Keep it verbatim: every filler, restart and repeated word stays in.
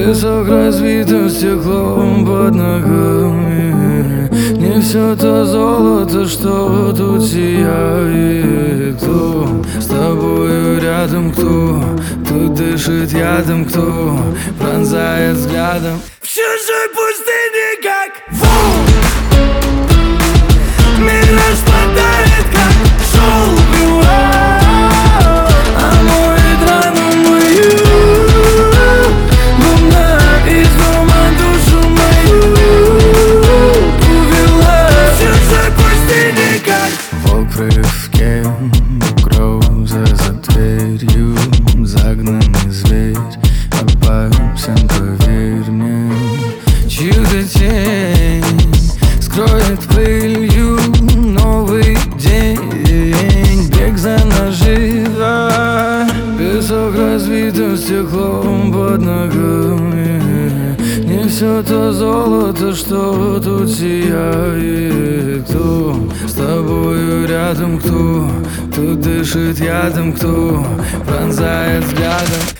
Песок разбитым стеклом под ногами. Не все то золото, что тут сияет. Кто с тобою рядом, кто тут дышит ядом, кто пронзает взглядом в чужой пустыне, как волк. Мир распадает, как шелк, а мой драну мою луна из дома душу мою увела в чужой пустыне, как волк в рывке, угроза за дверью, загнанный зверь, опасен, поверь мне. Чью-то тень скроет пылью новый день, бег за наживо. Песок разбитым стеклом под ногами. Не все то золото, что тут сияет. Кто с тобою рядом, кто тут дышит ядом, кто пронзает взглядом